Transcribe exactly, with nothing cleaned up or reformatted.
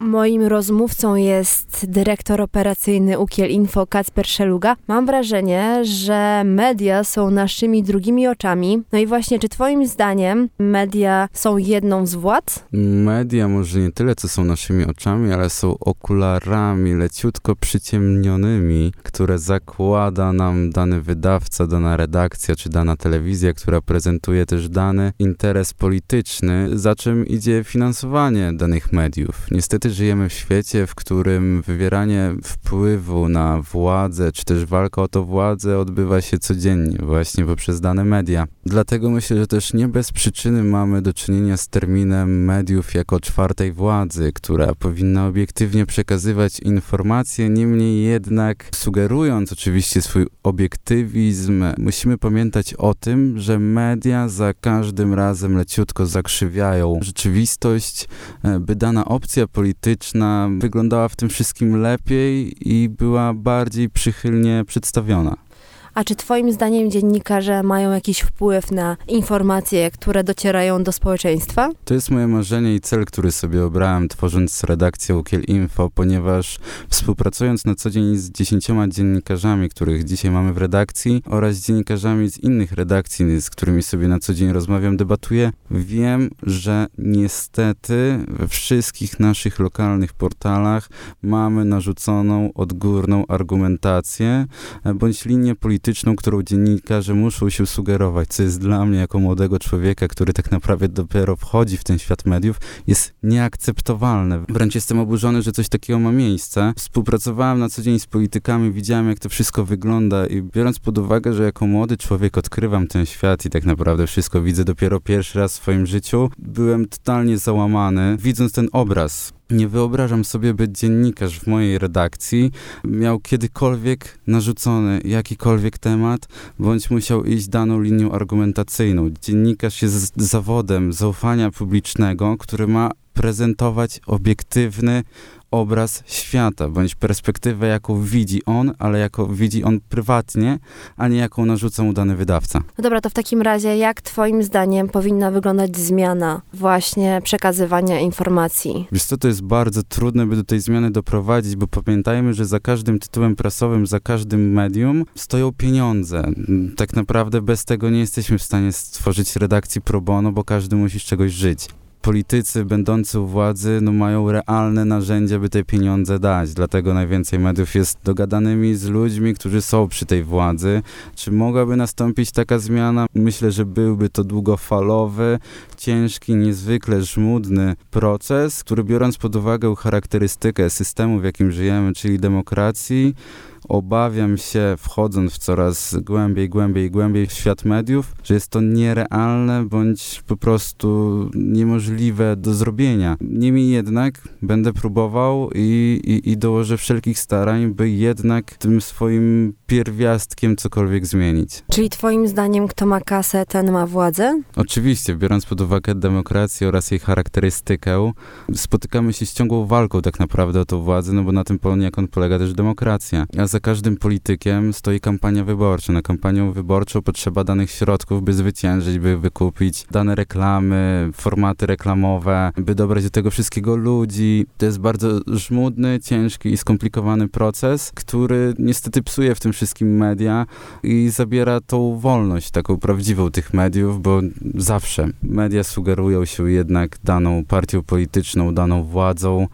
Moim rozmówcą jest dyrektor operacyjny Ukiel-Info Kacper Szeluga. Mam wrażenie, że media są naszymi drugimi oczami. No i właśnie, czy twoim zdaniem media są jedną z władz? Media może nie tyle, co są naszymi oczami, ale są okularami leciutko przyciemnionymi, które zakłada nam dany wydawca, dana redakcja czy dana telewizja, która prezentuje też dany interes polityczny, za czym idzie finansowanie danych mediów. Niestety żyjemy w świecie, w którym wywieranie wpływu na władzę, czy też walka o to władzę odbywa się codziennie właśnie poprzez dane media. Dlatego myślę, że też nie bez przyczyny mamy do czynienia z terminem mediów jako czwartej władzy, która powinna obiektywnie przekazywać informacje, niemniej jednak sugerując oczywiście swój obiektywizm, musimy pamiętać o tym, że media za każdym razem leciutko zakrzywiają rzeczywistość, by dana opcja polityczna wyglądała w tym wszystkim lepiej i była bardziej przychylnie przedstawiona. A czy twoim zdaniem dziennikarze mają jakiś wpływ na informacje, które docierają do społeczeństwa? To jest moje marzenie i cel, który sobie obrałem, tworząc redakcję Ukiel-Info, ponieważ współpracując na co dzień z dziesięcioma dziennikarzami, których dzisiaj mamy w redakcji, oraz dziennikarzami z innych redakcji, z którymi sobie na co dzień rozmawiam, debatuję, wiem, że niestety we wszystkich naszych lokalnych portalach mamy narzuconą odgórną argumentację, bądź linię polityczną, którą dziennikarze muszą się sugerować, co jest dla mnie jako młodego człowieka, który tak naprawdę dopiero wchodzi w ten świat mediów, jest nieakceptowalne. Wręcz jestem oburzony, że coś takiego ma miejsce. Współpracowałem na co dzień z politykami, widziałem, jak to wszystko wygląda i biorąc pod uwagę, że jako młody człowiek odkrywam ten świat i tak naprawdę wszystko widzę dopiero pierwszy raz w swoim życiu, byłem totalnie załamany, widząc ten obraz. Nie wyobrażam sobie, by dziennikarz w mojej redakcji miał kiedykolwiek narzucony jakikolwiek temat, bądź musiał iść daną linią argumentacyjną. Dziennikarz jest zawodem zaufania publicznego, który ma prezentować obiektywny obraz świata, bądź perspektywę, jaką widzi on, ale jaką widzi on prywatnie, a nie jaką narzuca mu dany wydawca. No dobra, to w takim razie jak twoim zdaniem powinna wyglądać zmiana właśnie przekazywania informacji? Wiesz co, to jest bardzo trudne, by do tej zmiany doprowadzić, bo pamiętajmy, że za każdym tytułem prasowym, za każdym medium stoją pieniądze. Tak naprawdę bez tego nie jesteśmy w stanie stworzyć redakcji pro bono, bo każdy musi z czegoś żyć. Politycy będący u władzy no, mają realne narzędzia, by te pieniądze dać. Dlatego najwięcej mediów jest dogadanymi z ludźmi, którzy są przy tej władzy. Czy mogłaby nastąpić taka zmiana? Myślę, że byłby to długofalowy, ciężki, niezwykle żmudny proces, który biorąc pod uwagę charakterystykę systemu, w jakim żyjemy, czyli demokracji, obawiam się, wchodząc w coraz głębiej, głębiej, głębiej w świat mediów, że jest to nierealne bądź po prostu niemożliwe do zrobienia. Niemniej jednak będę próbował i, i, i dołożę wszelkich starań, by jednak tym swoim pierwiastkiem cokolwiek zmienić. Czyli twoim zdaniem kto ma kasę, ten ma władzę? Oczywiście, biorąc pod uwagę demokrację oraz jej charakterystykę, spotykamy się z ciągłą walką tak naprawdę o tą władzę, no bo na tym poniekąd polega też demokracja. A za każdym politykiem stoi kampania wyborcza. Na kampanię wyborczą potrzeba danych środków, by zwyciężyć, by wykupić dane reklamy, formaty reklamowe, by dobrać do tego wszystkiego ludzi. To jest bardzo żmudny, ciężki i skomplikowany proces, który niestety psuje w tym wszystkim media i zabiera tą wolność, taką prawdziwą tych mediów, bo zawsze media sugerują się jednak daną partią polityczną, daną władzą,